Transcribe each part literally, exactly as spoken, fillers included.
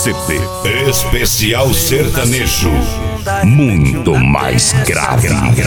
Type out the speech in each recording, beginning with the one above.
C D Especial Sertanejo. Muito mais grave.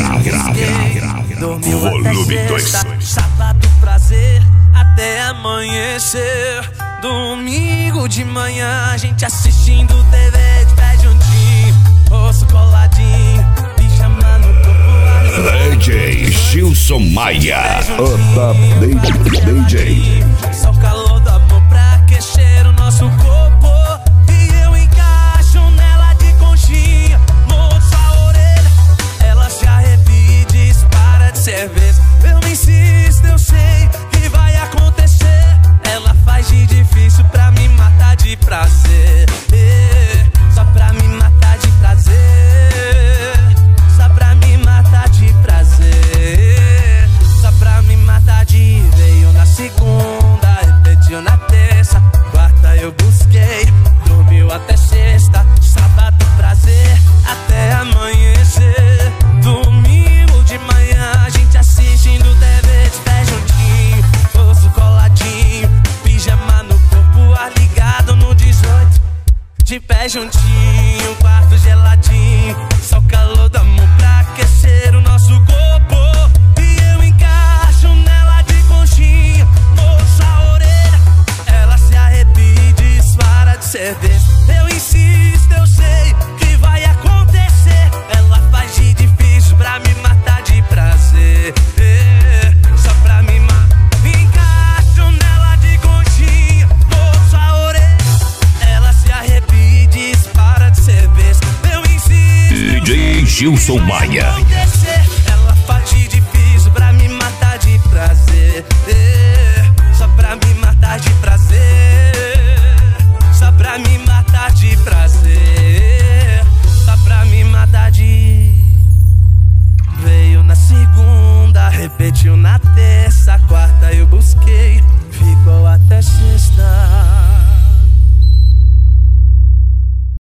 Volume dois. Sábado prazer até amanhecer. Domingo de manhã a gente assistindo T V de pé juntinho, osso coladinho, pijama no corpo. D J Gilson Maia, o Top D J. Só o calor do amor pra aquecer o nosso corpo. E eu encaixo nela de conchinha, moço a orelha, ela se arrepia e dispara de cerveja. Eu insisto, eu sei que vai acontecer. Ela faz de difícil pra me matar de prazer, só pra me matar de prazer, só pra me matar de prazer, só pra me matar de. Veio na segunda, repetiu na terça, quarta eu busquei, dormiu até sexta, sábado prazer até amanhecer. Domingo de manhã a gente assistindo T V de pé juntinho, osso coladinho, pijama no corpo, ar ligado no dezoito, de pé juntinho, quarto geladinho, só o calor do amor pra aquecer o nosso corpo. E eu encaixo nela de conchinha, moço a orelha, ela se arrepia e dispara de cerveja. Eu insisto, eu sei que vai acontecer. Ela faz de difícil pra me matar de prazer, só pra me matar. Encaixo nela de conchinha, moço a orelha, ela se arrepia e dispara de cerveja. Eu insisto, D J Gilson Maia.